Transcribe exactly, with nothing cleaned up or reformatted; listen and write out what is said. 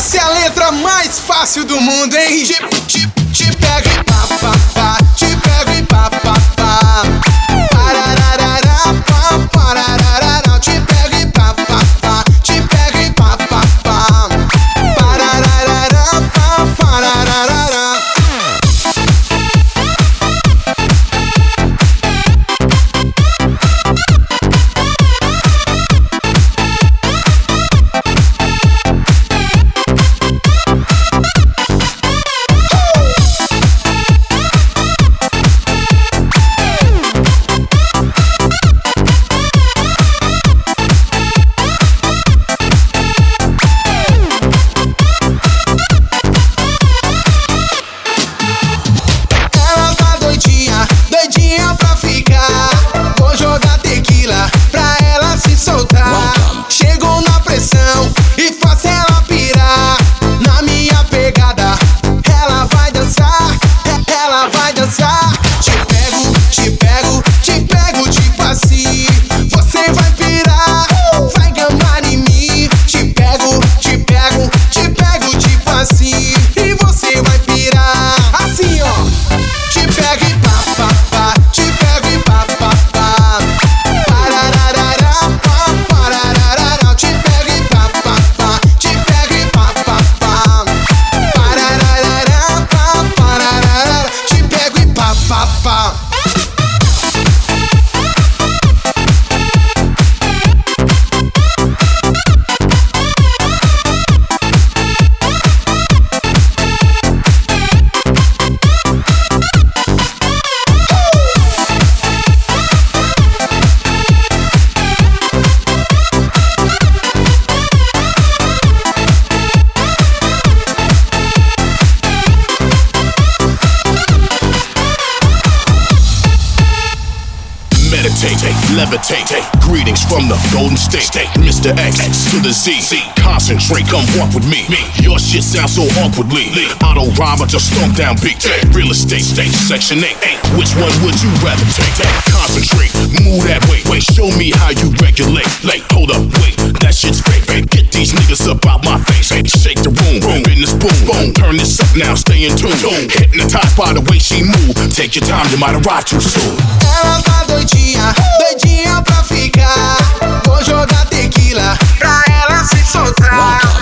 Essa é a letra mais fácil do mundo, hein? Te, te, te pego e pá, pá, pá. Te pego e pá, pá, pá. Parararará, pá, parararará. Te pego e pá, pá, pá. Te pego e pá, pá, pá. Parararará, pá, parararará. Chegou na pressão e faço ela pirar. Na minha pegada, ela vai dançar, ela vai dançar. Te pego, te pego, te pego, tipo assim. Você vai pirar, vai gamar em mim. Te pego, te pego, te pego, tipo assim. E você vai pirar, assim ó. Te pego e pá, pá, pá. Te pego e pá, pá, pá. Parararará, pá, parararará. Te pego e pá, pá, pá. Te pego e pá, pá, pá. Parararará, pá, parararará. Te pego e pá, pá, pá. Meditate, levitate, greetings from the Golden State. Mister X to the Z, concentrate, come walk with me. Your shit sounds so awkwardly. Auto rhyme, I just stomp down beat. Real estate, state, section eight. Which one would you rather take? Concentrate, move that way. Wait, show me how you regulate. Like, hold up, wait, that shit's fake. Get these niggas up out my face. Shake the room, business boom, boom. Turn this up now, stay in tune. Hypnotized by the way she move. Take your time, you might arrive too soon. Ela tá doidinha, doidinha pra ficar. Vou jogar tequila pra ela se soltar.